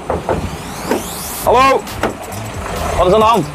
Hallo? Wat is aan de hand?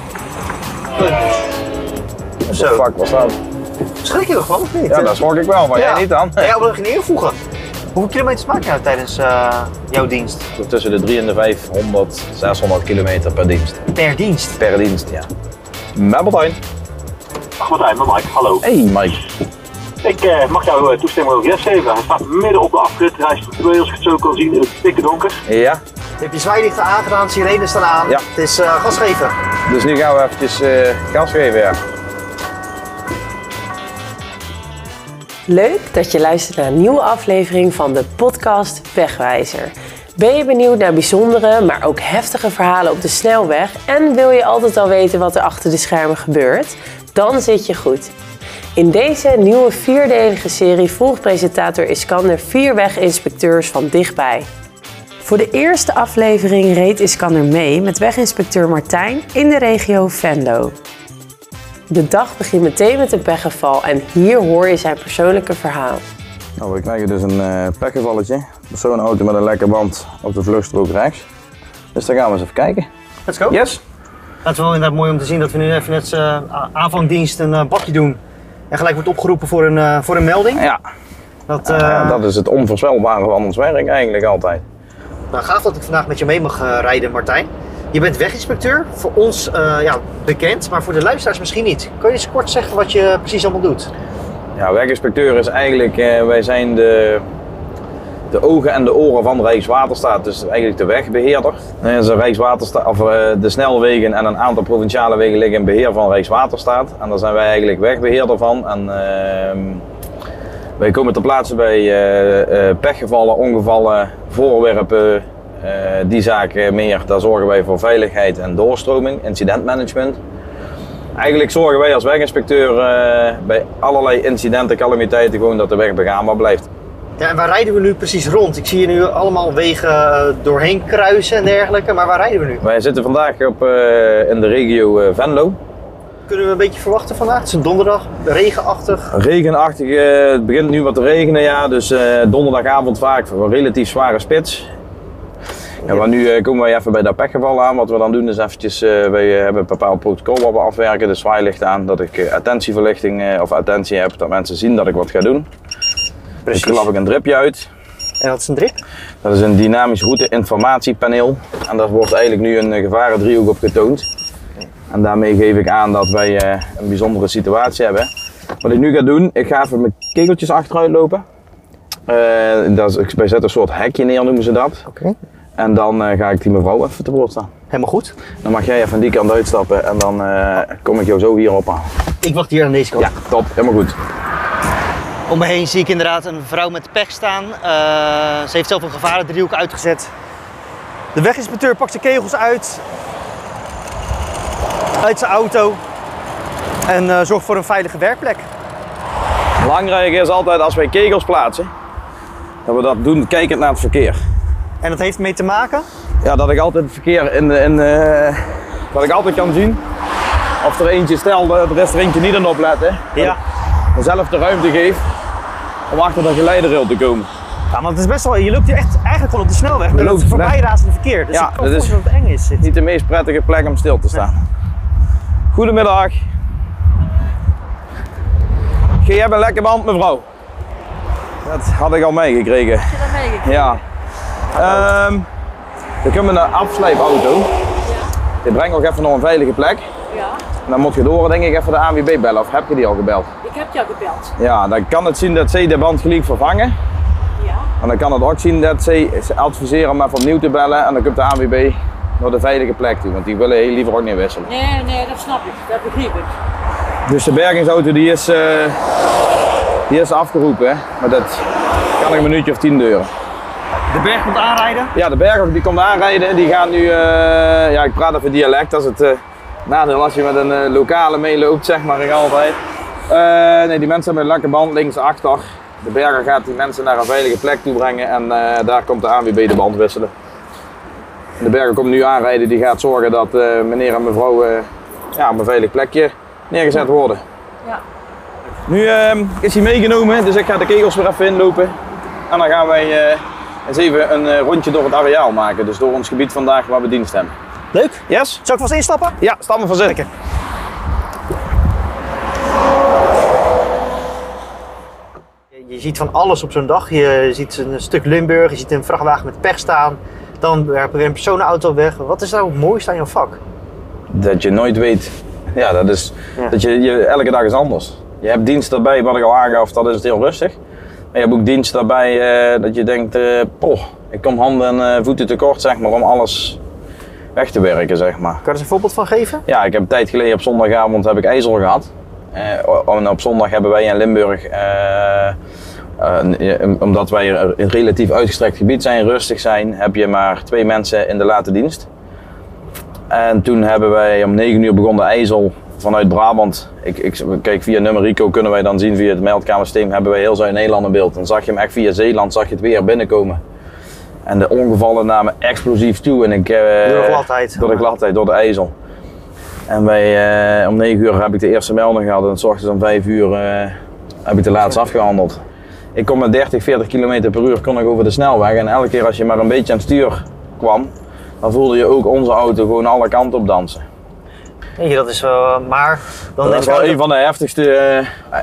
Zo. Fuck, wat staat? Schrik je ervan of niet? Ja, dat schrok ik wel, maar jij niet dan? Ja, jij wilde er geen invoegen. Hoeveel kilometers maak je nou tijdens jouw dienst? Tussen de 300 en de 500, 600 kilometer per dienst. Per dienst? Per dienst, ja. Met Martijn. Dag Martijn, met Mike. Hallo. Hey Mike. Ik mag jou toestemming over yes geven. Hij staat midden op de afrit. Hij is als ik het zo kan zien in het dikke donker. Ja. Je hebt je zwaailichten aangedaan, sirenes staan aan. Ja. Het is gas geven. Dus nu gaan we eventjes gas geven, ja. Leuk dat je luistert naar een nieuwe aflevering van de podcast Wegwijzer. Ben je benieuwd naar bijzondere, maar ook heftige verhalen op de snelweg en wil je altijd al weten wat er achter de schermen gebeurt? Dan zit je goed. In deze nieuwe 4-delige serie volgt presentator Iskander 4 weginspecteurs van dichtbij. Voor de eerste aflevering reed Iskander mee met weginspecteur Martijn in de regio Venlo. De dag begint meteen met een pechgeval en hier hoor je zijn persoonlijke verhaal. Nou, we krijgen dus een pechgevalletje. Personenauto met een lekke band op de vluchtstrook rechts. Dus daar gaan we eens even kijken. Let's go. Yes. Het is wel inderdaad mooi om te zien dat we nu even net aanvangdienst een bakje doen. En gelijk wordt opgeroepen voor een melding. Ja. Dat is het onvoorspelbare van ons werk eigenlijk altijd. Nou, gaaf dat ik vandaag met je mee mag rijden, Martijn. Je bent weginspecteur, voor ons bekend, maar voor de luisteraars misschien niet. Kun je eens kort zeggen wat je precies allemaal doet? Ja, weginspecteur is eigenlijk, wij zijn de ogen en de oren van Rijkswaterstaat, dus eigenlijk de wegbeheerder. Dus de snelwegen en een aantal provinciale wegen liggen in beheer van Rijkswaterstaat. En daar zijn wij eigenlijk wegbeheerder van. En wij komen ter plaatse bij pechgevallen, ongevallen, voorwerpen, die zaken meer. Daar zorgen wij voor veiligheid en doorstroming, incidentmanagement. Eigenlijk zorgen wij als weginspecteur bij allerlei incidenten, calamiteiten gewoon dat de weg begaanbaar blijft. Ja, en waar rijden we nu precies rond? Ik zie je nu allemaal wegen doorheen kruisen en dergelijke, maar waar rijden we nu? Wij zitten vandaag in de regio Venlo. Kunnen we een beetje verwachten vandaag? Het is een donderdag, regenachtig. Regenachtig, het begint nu wat te regenen, ja, dus donderdagavond vaak een relatief zware spits. Ja, maar nu komen wij even bij dat pechgeval aan. Wat we dan doen is eventjes, wij hebben een bepaald protocol wat we afwerken, de zwaailicht aan, dat ik attentieverlichting of attentie heb, dat mensen zien dat ik wat ga doen. Precies. Dus klap ik een dripje uit. En wat is een drip? Dat is een dynamisch route-informatiepaneel en daar wordt eigenlijk nu een gevarendriehoek op getoond. En daarmee geef ik aan dat wij een bijzondere situatie hebben. Wat ik nu ga doen, ik ga even mijn kegeltjes achteruit lopen. Wij zetten een soort hekje neer, noemen ze dat. Oké. En dan ga ik die mevrouw even te woord staan. Helemaal goed. Dan mag jij even van die kant uitstappen en dan kom ik jou zo hierop aan. Ik wacht hier aan deze kant. Ja, top. Helemaal goed. Om me heen zie ik inderdaad een vrouw met pech staan. Ze heeft zelf een gevarendriehoek uitgezet. De weginspecteur pakt zijn kegels uit zijn auto en zorgt voor een veilige werkplek. Belangrijk is altijd als wij kegels plaatsen, dat we dat doen kijkend naar het verkeer. En dat heeft mee te maken? Ja, dat ik altijd het verkeer dat ik altijd kan zien. Of er eentje, stel er is er eentje niet aan opletten. Ja. Mezelf de ruimte geef om achter dat geleiderrail te komen. Ja, want het is best wel, je loopt hier echt eigenlijk gewoon op de snelweg met het voorbijrazende verkeer. Dus ja, ik kan me voorstellen dat het eng is. Niet de meest prettige plek om stil te staan. Goedemiddag. Jij hebt een lekker band, mevrouw. Dat had ik al meegekregen. Heb je dat meegekregen? Ja. We komen een afslijpauto. Die brengt nog even naar een veilige plek. Ja. En dan moet je door, denk ik, even de ANWB bellen. Of heb je die al gebeld? Ik heb jou gebeld. Ja, dan kan het zien dat zij de band gelijk vervangen. Ja. En dan kan het ook zien dat zij adviseren om even opnieuw te bellen. En dan komt de ANWB naar de veilige plek toe. Want die willen heel liever ook niet wisselen. Nee, dat snap ik. Dat begrijp ik. Dus de bergingsauto die is afgeroepen. Hè? Maar dat kan een minuutje of 10 duren. De berg komt aanrijden? Ja, de berg die komt aanrijden. Die gaan nu, ja, ik praat even dialect. Dat is het nadeel als je met een lokale meeloopt, zeg maar ik altijd. Nee, die mensen hebben een lekker band links achter. De berger gaat die mensen naar een veilige plek toe brengen en daar komt de ANWB de band wisselen. De berger komt nu aanrijden, die gaat zorgen dat meneer en mevrouw ja, op een veilig plekje neergezet worden. Ja. Nu is hij meegenomen, dus ik ga de kegels weer even inlopen. En dan gaan wij eens even een rondje door het areaal maken. Dus door ons gebied vandaag waar we dienst hebben. Leuk. Yes? Zal ik vast instappen? Ja, stap maar van zitten. Lekker. Je ziet van alles op zo'n dag. Je ziet een stuk Limburg, je ziet een vrachtwagen met pech staan. Dan werpen we een personenauto weg. Wat is nou het mooiste aan jouw vak? Dat je nooit weet. Ja, dat is Ja. dat je elke dag is anders. Je hebt dienst daarbij, wat ik al aangaf, dat is het heel rustig. Maar je hebt ook dienst daarbij dat je denkt, ik kom handen en voeten tekort, zeg maar, om alles weg te werken, zeg maar. Kan je er eens een voorbeeld van geven? Ja, ik heb een tijd geleden op zondagavond heb ik ijzel gehad. En op zondag hebben wij in Limburg, omdat wij een relatief uitgestrekt gebied zijn, rustig zijn, heb je maar 2 mensen in de late dienst. En toen hebben wij om 9 uur begonnen de ijzel vanuit Brabant. Kijk, via Numerico kunnen wij dan zien, via het meldkamersysteem hebben wij heel Zuid-Nederland in beeld. Dan zag je hem echt via Zeeland, zag je het weer binnenkomen. En de ongevallen namen explosief toe. En Door de gladheid. Door de gladheid, door de ijzel. En wij, om 9 uur heb ik de eerste melding gehad en 's ochtends om 5 uur heb ik de laatste afgehandeld. Ik kon met 30, 40 km per uur kon ik over de snelweg en elke keer als je maar een beetje aan het stuur kwam, dan voelde je ook onze auto gewoon alle kanten op dansen. Weet je, dat is wel, maar dan Dat is wel een van de heftigste,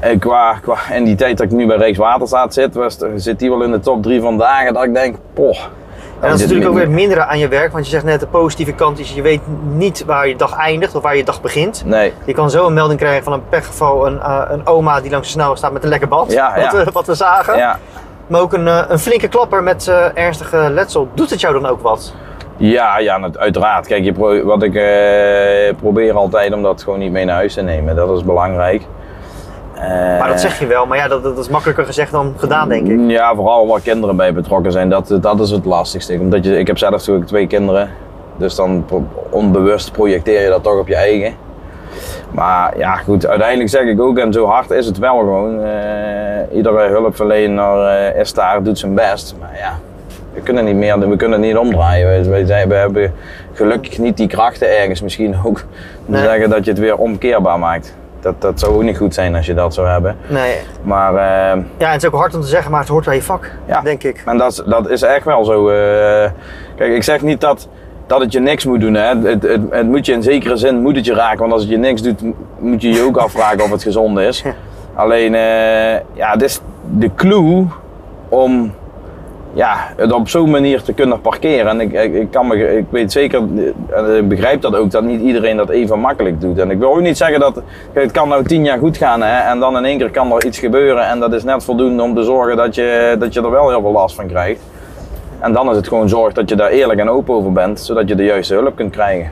in die tijd dat ik nu bij Rijkswaterstaat zit, zit die wel in de top 3 van dagen dat ik denk, En dat is natuurlijk ook weer het mindere aan je werk, want je zegt net de positieve kant is, je weet niet waar je dag eindigt of waar je dag begint. Nee. Je kan zo een melding krijgen van een pechgeval, een oma die langs de snelweg staat met een lekker bad, wat we zagen. Ja. Maar ook een flinke klapper met ernstige letsel. Doet het jou dan ook wat? Ja, uiteraard. Kijk, wat ik probeer altijd om dat gewoon niet mee naar huis te nemen, dat is belangrijk. Maar dat zeg je wel, maar ja, dat is makkelijker gezegd dan gedaan, denk ik. Ja, vooral waar kinderen bij betrokken zijn, dat is het lastigste. Omdat ik heb zelf natuurlijk 2 kinderen, dus dan onbewust projecteer je dat toch op je eigen. Maar ja, goed, uiteindelijk zeg ik ook, en zo hard is het wel gewoon. Iedere hulpverlener is daar, doet zijn best. Maar ja, we kunnen niet meer, we kunnen het niet omdraaien. We hebben gelukkig niet die krachten ergens misschien ook om te zeggen dat je het weer omkeerbaar maakt. Dat zou ook niet goed zijn als je dat zou hebben. Nee. Maar, ja, en het is ook hard om te zeggen, maar het hoort bij je vak, denk ik. En dat is echt wel zo. Kijk, ik zeg niet dat het je niks moet doen. Hè. Het moet je in zekere zin moet het je raken. Want als het je niks doet, moet je je ook afvragen of het gezond is. Alleen, het is de clue om het op zo'n manier te kunnen parkeren. En ik weet zeker, en ik begrijp dat ook, dat niet iedereen dat even makkelijk doet. En ik wil ook niet zeggen dat, het kan nou 10 jaar goed gaan, hè, en dan in één keer kan er iets gebeuren en dat is net voldoende om te zorgen dat je er wel heel veel last van krijgt. En dan is het gewoon zorg dat je daar eerlijk en open over bent, zodat je de juiste hulp kunt krijgen.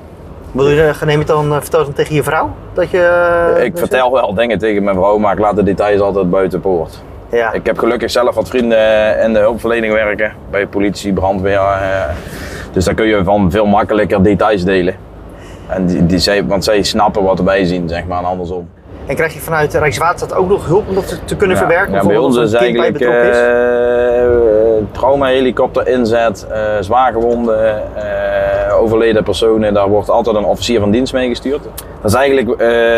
Vertel dan tegen je vrouw? Ik vertel wel dingen tegen mijn vrouw, maar ik laat de details altijd buiten poort. Ja. Ik heb gelukkig zelf wat vrienden in de hulpverlening werken, bij politie, brandweer. Dus daar kun je van veel makkelijker details delen. En want zij snappen wat wij zien, zeg maar, en andersom. En krijg je vanuit Rijkswaterstaat ook nog hulp om dat te kunnen verwerken? Ja, bij ons is eigenlijk traumahelikopter inzet, zwaargewonden, overleden personen. Daar wordt altijd een officier van dienst mee gestuurd. Dat is eigenlijk,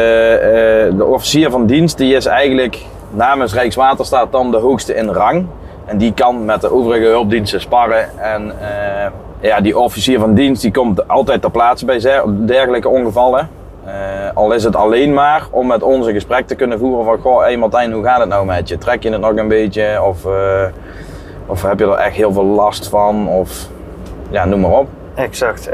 de officier van dienst die is eigenlijk namens Rijkswaterstaat dan de hoogste in rang. En die kan met de overige hulpdiensten sparren. En die officier van dienst die komt altijd ter plaatse bij dergelijke ongevallen. Al is het alleen maar om met ons een gesprek te kunnen voeren van goh, hey Martijn, hoe gaat het nou met je? Trek je het nog een beetje? Of heb je er echt heel veel last van? Of ja, noem maar op. Exact.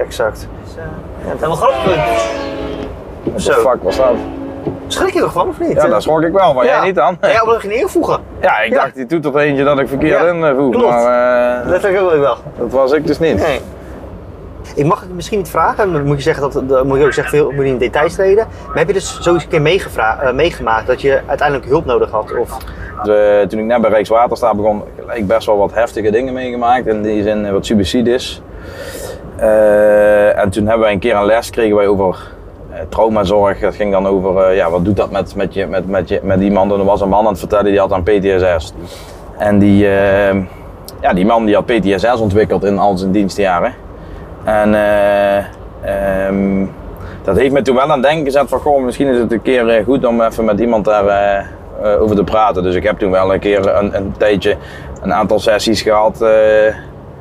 En wat grappig. What the fuck was dat? Schrik je toch van of niet? Ja, daar schrok ik wel, maar jij niet dan? Ja, omdat je ging invoegen. Ja, ik dacht, die doet er eentje dat ik verkeerd invoeg. Klopt. Maar dat zeg ik wel. Dat was ik dus niet. Nee. Ik mag het misschien niet vragen, dan moet je zeggen dat moet je ook zeggen, veel moet je in details treden. Maar heb je dus zo eens een keer meegemaakt dat je uiteindelijk hulp nodig had? Of? Toen ik net bij Rijkswaterstaat begon, gelijk best wel wat heftige dingen meegemaakt. In die zin wat suicides. En toen hebben wij een keer een les kregen wij over traumazorg. Dat ging dan over wat doet dat met iemand. En er was een man aan het vertellen die had aan PTSS. En die man die had PTSS ontwikkeld in al zijn dienstjaren. En dat heeft me toen wel aan het denken gezet van goh, misschien is het een keer goed om even met iemand daar over te praten. Dus ik heb toen wel een keer een tijdje een aantal sessies gehad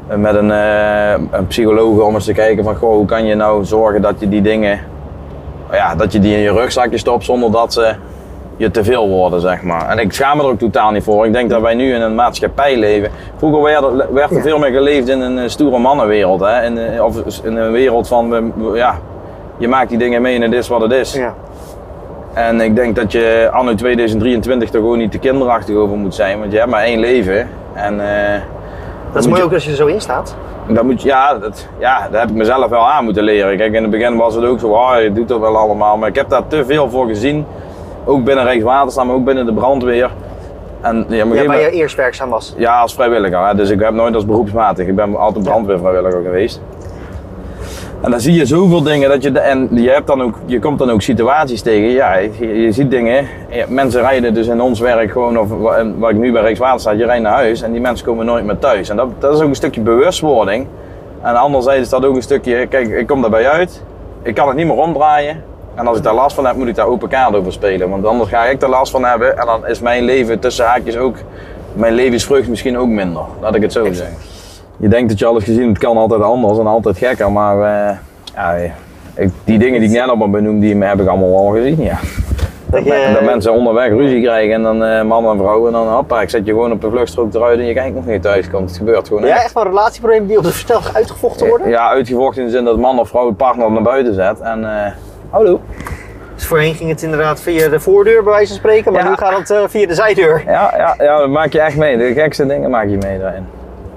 met een psycholoog om eens te kijken van, goh, hoe kan je nou zorgen dat je die dingen, ja, dat je die in je rugzakje stopt zonder dat ze je te veel worden, zeg maar. En ik schaam me er ook totaal niet voor. Ik denk dat wij nu in een maatschappij leven. Vroeger werd er veel meer geleefd in een stoere mannenwereld, hè? Of in een wereld van, ja, je maakt die dingen mee en het is wat het is. Ja. En ik denk dat je anno 2023 er gewoon niet te kinderachtig over moet zijn, want je hebt maar één leven. En, dat is mooi ook als je er zo in staat. Dat moet, dat heb ik mezelf wel aan moeten leren. Kijk, in het begin was het ook zo, je doet dat wel allemaal, maar ik heb daar te veel voor gezien. Ook binnen Rijkswaterstaat, maar ook binnen de brandweer. En, waar je eerst werkzaam was? Ja, als vrijwilliger. Hè. Dus ik heb nooit als beroepsmatig. Ik ben altijd brandweervrijwilliger geweest. En dan zie je zoveel dingen dat je komt dan ook situaties tegen. Ja, je ziet dingen. Mensen rijden dus in ons werk gewoon, of waar ik nu bij Rijkswaterstaat, je rijdt naar huis en die mensen komen nooit meer thuis. En dat is ook een stukje bewustwording. En anderzijds is dat ook een stukje, kijk, ik kom daarbij uit. Ik kan het niet meer omdraaien. En als ik daar last van heb, moet ik daar open kaart over spelen. Want anders ga ik er last van hebben en dan is mijn leven tussen haakjes ook, mijn levensvreugde misschien ook minder. Laat ik het zo zeggen. Je denkt dat je alles gezien hebt, het kan altijd anders en altijd gekker, maar die dingen die ik net allemaal benoem, die heb ik allemaal al gezien, ja. Dat mensen onderweg ruzie krijgen en dan man en vrouw en dan hoppa, ik zet je gewoon op de vluchtstrook eruit en je kijkt nog niet thuis komt. Het gebeurt gewoon. Ja, echt wel relatieproblemen die op de versnelling uitgevochten worden? Ja, uitgevochten in de zin dat man of vrouw het partner naar buiten zet en hallo. Dus voorheen ging het inderdaad via de voordeur bij wijze van spreken, maar nu gaat het via de zijdeur. Ja, dat maak je echt mee. De gekste dingen maak je mee daarin.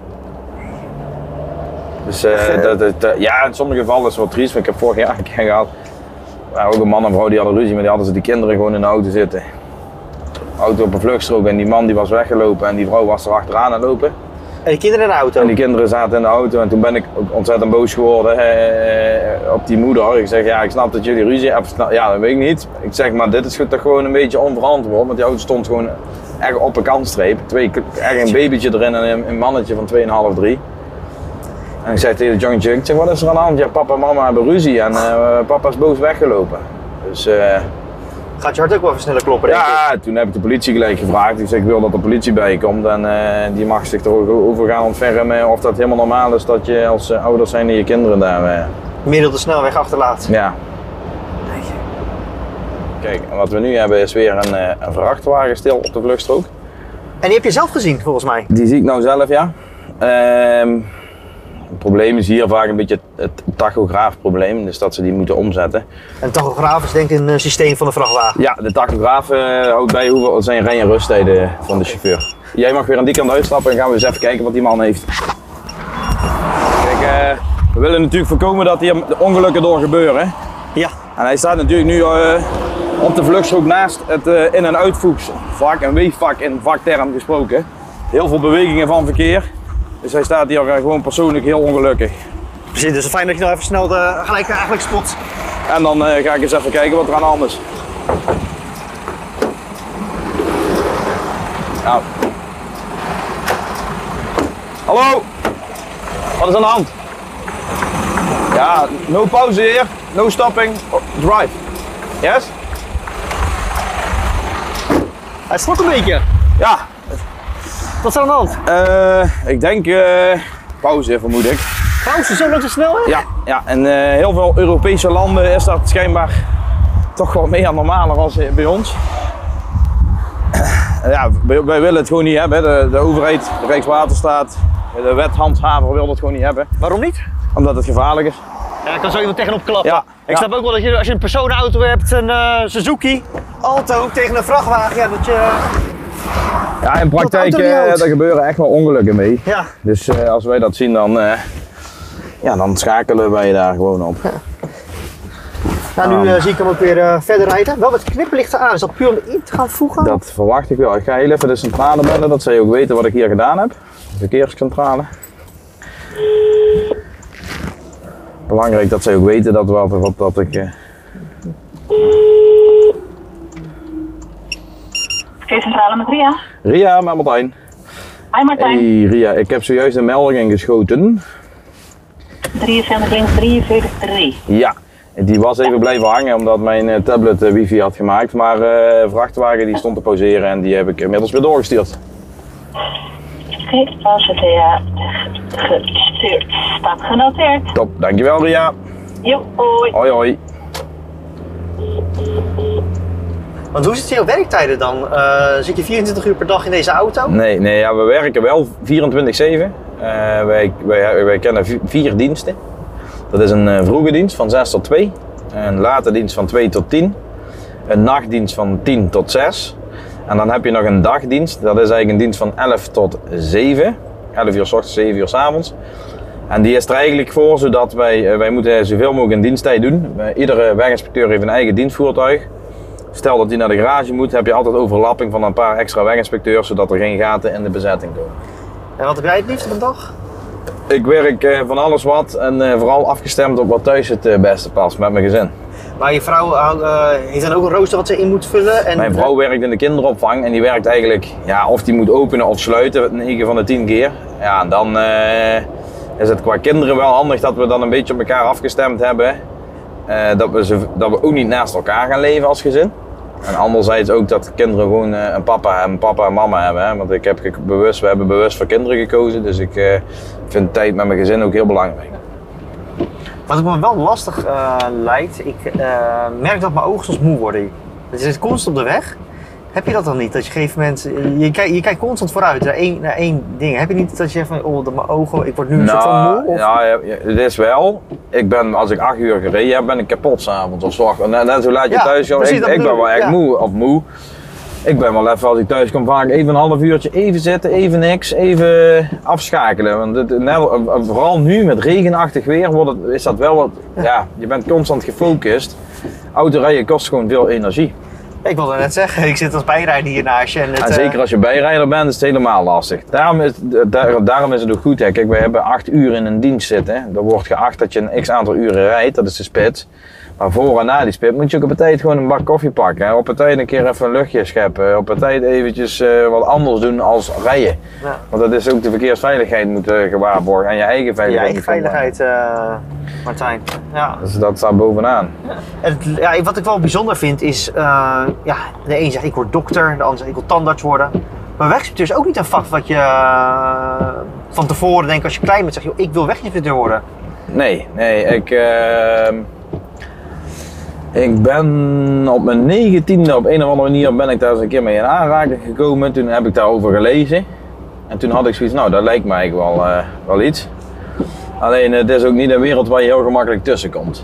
Dus in sommige gevallen is het wel triest. Ik heb vorig jaar een keer gehad, ook een man en vrouw die hadden ruzie, maar die hadden ze die kinderen gewoon in de auto zitten. Auto op een vluchtstrook en die man die was weggelopen en die vrouw was er achteraan aan lopen. En die kinderen in de auto? En die kinderen zaten in de auto en toen ben ik ontzettend boos geworden op die moeder. Ik zeg, ja, ik snap dat jullie ruzie hebben. Ja, dat weet ik niet. Ik zeg, maar dit is toch gewoon een beetje onverantwoord, want die auto stond gewoon echt op een kantstreep. Echt een babytje erin en een mannetje van 2,5, 3. En ik zeg tegen het jongetje, ik zeg, wat is er aan de hand? Ja, papa en mama hebben ruzie en papa is boos weggelopen. Dus, gaat je hart ook wel even sneller kloppen, denk ik? Ja, toen heb ik de politie gelijk gevraagd. Ik zeg, ik wil dat de politie bij komt en die mag zich erover gaan ontfermen of dat helemaal normaal is dat je als ouders zijn en je kinderen daar... midden op de snelweg achterlaat. Ja. Kijk, en wat we nu hebben is weer een vrachtwagen stil op de vluchtstrook. En die heb je zelf gezien, volgens mij? Die zie ik nou zelf, ja. Het probleem is hier vaak een beetje het tachograafprobleem, dus dat ze die moeten omzetten. En tachograaf is denk ik een systeem van de vrachtwagen? Ja, de tachograaf houdt bij hoeveel zijn rij- en rusttijden van de chauffeur. Jij mag weer aan die kant uitstappen en gaan we eens even kijken wat die man heeft. Kijk, we willen natuurlijk voorkomen dat hier ongelukken door gebeuren. Ja. En hij staat natuurlijk nu op de vluchtstrook naast het in- en uitvoegsvak, een weefvak in vakterm gesproken. Heel veel bewegingen van verkeer. Dus hij staat hier gewoon persoonlijk heel ongelukkig. Precies, dus fijn dat je nog even snel gelijk eigenlijk spot. En dan ga ik eens even kijken wat er aan de hand is. Nou. Hallo? Wat is aan de hand? Ja, no pauze hier, no stopping, drive. Yes? Hij schrok een beetje. Ja. Wat is er aan de hand? Ik denk pauze, vermoed ik. Pauze, zo lang zo snel hè? Ja, en heel veel Europese landen is dat schijnbaar toch wel meer normaler als bij ons. Ja, wij willen het gewoon niet hebben. De overheid, de Rijkswaterstaat, de wethandhaver wil het gewoon niet hebben. Waarom niet? Omdat het gevaarlijk is. Ja, ik kan zo iemand tegenop klappen. Ja, Ik snap ook wel dat je, als je een personenauto hebt, een Suzuki, Alto tegen een vrachtwagen, ja, dat je... Ja, in praktijk daar gebeuren echt wel ongelukken mee. Ja. Dus als wij dat zien, dan schakelen wij daar gewoon op. Ja. Nou, nu zie ik hem ook weer verder rijden. Wel met knipperlichten aan. Is dat puur om in te gaan voegen? Dat verwacht ik wel. Ik ga heel even de centrale bellen, dat zij ook weten wat ik hier gedaan heb. De verkeerscentrale. Belangrijk dat zij ook weten dat ik... Verkeerscentrale met Ria. Ria, met Martijn. Hi Martijn. Hey Ria, ik heb zojuist een melding ingeschoten. 73 links 43 3. Ja, die was even blijven hangen omdat mijn tablet wifi had gemaakt. Maar vrachtwagen die stond te pauzeren en die heb ik inmiddels weer doorgestuurd. Oké, was het ja. Gestuurd. Staat genoteerd. Top, dankjewel Ria. Jo, hoi. Hoi hoi. Want hoe zit het in jouw werktijden dan? Zit je 24 uur per dag in deze auto? Nee, ja, we werken wel 24/7. Wij kennen 4 diensten. Dat is een vroege dienst van 6 tot 2. Een late dienst van 2 tot 10. Een nachtdienst van 10 tot 6. En dan heb je nog een dagdienst. Dat is eigenlijk een dienst van 11 tot 7. 11 uur 's ochtends, 7 uur 's avonds. En die is er eigenlijk voor zodat wij moeten zoveel mogelijk in diensttijd doen. Iedere weginspecteur heeft een eigen dienstvoertuig. Stel dat hij naar de garage moet, heb je altijd overlapping van een paar extra weginspecteurs, zodat er geen gaten in de bezetting komen. En wat heb jij het liefst op een dag? Ik werk van alles wat en vooral afgestemd op wat thuis het beste past met mijn gezin. Maar je vrouw heeft dan ook een rooster wat ze in moet vullen? En, Mijn vrouw werkt in de kinderopvang en die werkt eigenlijk, ja, of die moet openen of sluiten, 9 van de 10 keer. Ja, en dan is het qua kinderen wel handig dat we dan een beetje op elkaar afgestemd hebben. Dat we ook niet naast elkaar gaan leven als gezin. En anderzijds ook dat kinderen gewoon een papa en mama hebben. Hè? Want we hebben bewust voor kinderen gekozen. Dus ik vind tijd met mijn gezin ook heel belangrijk. Wat me wel lastig lijkt, ik merk dat mijn ogen soms moe worden. Je zit constant op de weg. Heb je dat dan niet? Dat je op een gegeven moment, je kijkt constant vooruit naar één ding. Heb je niet dat je zegt van, oh, dat mijn ogen, ik word nu een soort van moe? Of? Ja, het is wel. Als ik 8 uur gereden heb, ben ik kapot s'avonds of 's ochtends. Net zo laat je thuis komen. Ik ben wel echt moe. Ik ben wel even, als ik thuis kom, vaak even een half uurtje even zitten, even niks, even afschakelen. Want vooral nu met regenachtig weer is dat wel wat, ja, je bent constant gefocust. Autorijden kost gewoon veel energie. Ik wilde net zeggen, ik zit als bijrijder hier naast je. En zeker als je bijrijder bent, is het helemaal lastig. Daarom is het ook goed. Hè. Kijk, wij hebben 8 uur in een dienst zitten. Er wordt geacht dat je een x aantal uren rijdt, dat is de spits. Maar voor en na die spits moet je ook op een tijd gewoon een bak koffie pakken. Hè. Op een tijd een keer even een luchtje scheppen. Op een tijd eventjes wat anders doen als rijden. Ja. Want dat is ook de verkeersveiligheid moet gewaarborgen. En je eigen veiligheid. Je eigen veiligheid, Martijn. Ja. Dus dat staat bovenaan. En wat ik wel bijzonder vind is, de een zegt ik word dokter, de ander zegt ik wil tandarts worden. Maar weginspecteur is ook niet een vak wat je van tevoren denkt als je klein bent, zeg je, ik wil weginspecteur worden. Nee, ik ben op mijn 19e op een of andere manier ben ik daar eens een keer mee in aanraking gekomen. Toen heb ik daarover gelezen. En toen had ik zoiets, nou dat lijkt me eigenlijk wel iets. Alleen het is ook niet een wereld waar je heel gemakkelijk tussen komt.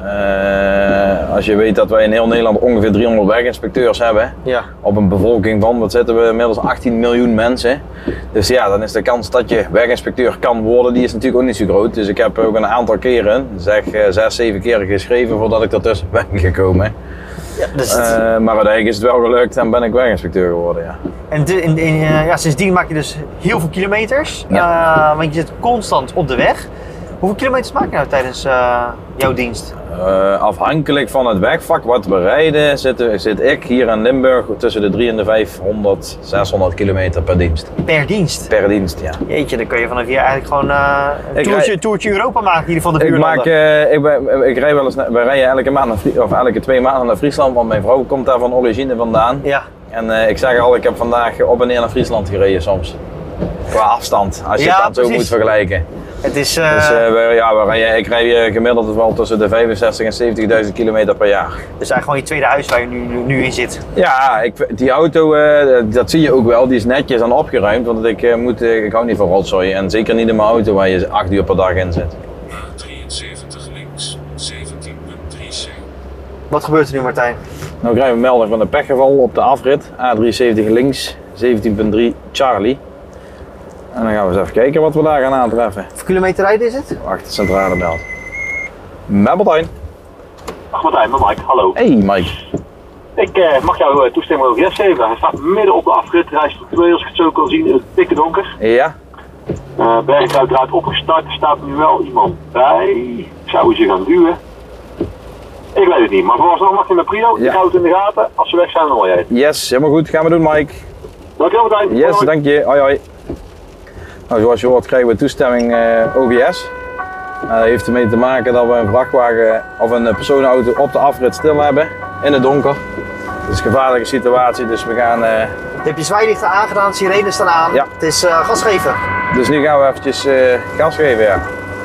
Als je weet dat wij in heel Nederland ongeveer 300 weginspecteurs hebben. Ja. Op een bevolking van, wat zitten we, inmiddels 18 miljoen mensen. Dus ja, dan is de kans dat je weginspecteur kan worden, die is natuurlijk ook niet zo groot. Dus ik heb ook een aantal keren, 6, 7 keren geschreven voordat ik ertussen ben gekomen. Ja, dus maar uiteindelijk is het wel gelukt en ben ik weginspecteur geworden, ja. En sindsdien maak je dus heel veel kilometers, want je zit constant op de weg. Hoeveel kilometers maak je nou tijdens jouw dienst? Afhankelijk van het wegvak wat we rijden, zit ik hier in Limburg tussen de 300 en de 500, 600 kilometer per dienst. Per dienst? Per dienst, ja. Jeetje, dan kun je vanaf hier eigenlijk gewoon een toertje Europa maken in ieder geval de buurlanden. Ik rij wel eens, we rijden elke 2 maanden naar Friesland, want mijn vrouw komt daar van origine vandaan. Ja. En ik zeg al, ik heb vandaag op en neer naar Friesland gereden soms. Qua afstand, als je het dan zo moet vergelijken. Het is, ik rij gemiddeld wel tussen de 65.000 en 70.000 kilometer per jaar. Dus eigenlijk gewoon je tweede huis waar je nu in zit? Ja, die auto, dat zie je ook wel, die is netjes en opgeruimd. Want ik hou niet van rotzooi en zeker niet in mijn auto waar je 8 uur per dag in zit. A73 links, 17.3C. Wat gebeurt er nu, Martijn? Nou krijgen we een melding van een pechgeval op de afrit. A73 links, 17.3 Charlie. En dan gaan we eens even kijken wat we daar gaan aantreffen. Hoeveel kilometer rijden is het? Wacht, de centrale belt. Met Martijn. Dag Martijn, met Mike. Hallo. Hey Mike. Ik mag jou toestemming over yes geven. Hij staat midden op de afrit, rijstructuur als ik het zo kan zien in het dikke donker. Ja. Berg is uiteraard opgestart, er staat nu wel iemand bij. Zouden ze gaan duwen? Ik weet het niet, maar vooralsnog mag je met Prio. Ik hou het in de gaten. Als ze weg zijn, dan hoor jij het. Yes, helemaal goed. Gaan we doen Mike. Dankjewel Martijn. Yes, dank je. Hoi hoi. Nou, zoals je hoort krijgen we toestemming OGS. Dat heeft ermee te maken dat we een vrachtwagen of een personenauto op de afrit stil hebben in het donker. Het is een gevaarlijke situatie, dus we gaan... Je hebt je zwaailichten aangedaan, sirenes staan aan. Ja. Het is gas geven. Dus nu gaan we eventjes gas geven, ja.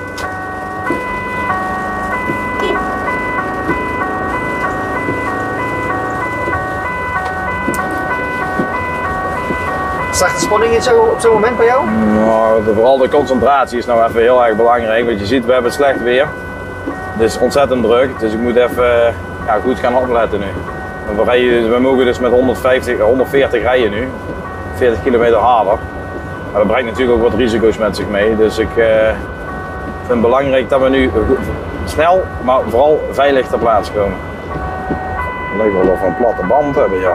Zag de spanning op zo'n moment bij jou? Nou, vooral de concentratie is nou even heel erg belangrijk. Want je ziet, we hebben slecht weer. Het is ontzettend druk, dus ik moet even goed gaan opletten nu. We mogen dus met 140 rijden nu. 40 kilometer harder. Maar dat brengt natuurlijk ook wat risico's met zich mee. Dus ik vind het belangrijk dat we nu snel, maar vooral veilig ter plaatse komen. Het lijkt wel of we een platte band hebben, ja.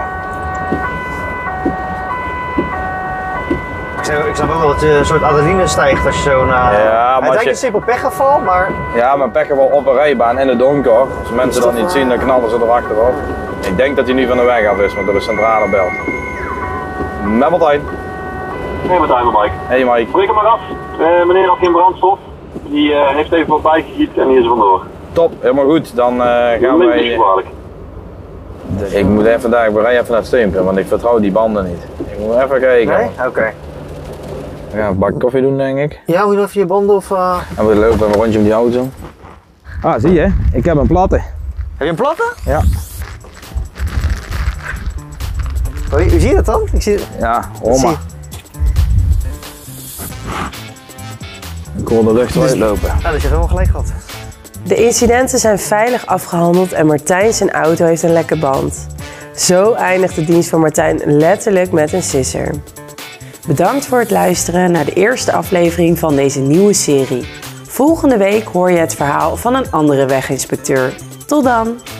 Ik snap ook wel dat je een soort adrenaline stijgt als je zo naar... Ja, maar het lijkt een simpel pechgeval, maar... Ja, maar pekken wel op een rijbaan in het donker. Als mensen dat niet zien, dan knallen ze erachterop. Ik denk dat hij nu van de weg af is, maar door de centrale belt. Met Martijn. Hey Martijn, Mike. Hey Mike. Breek hem maar af. Meneer had geen brandstof. Die heeft even wat bijgegiet en die is er vandoor. Top, helemaal goed. Dan gaan wij... Ik moet even daar, we rijden even naar het steunpunt, want ik vertrouw die banden niet. Ik moet even kijken. Nee? Oké. We gaan een bak koffie doen, denk ik. Ja, moet je even je banden of... En we lopen even een rondje om die auto. Ah, zie je? Ik heb een platte. Heb je een platte? Ja. Hoe zie je dat dan? Ik zie... Ja, hoor maar. Ik hoor de lucht eruit lopen. Ja, dus je hebt helemaal gelijk gehad. De incidenten zijn veilig afgehandeld en Martijn zijn auto heeft een lekke band. Zo eindigt de dienst van Martijn letterlijk met een sisser. Bedankt voor het luisteren naar de eerste aflevering van deze nieuwe serie. Volgende week hoor je het verhaal van een andere weginspecteur. Tot dan!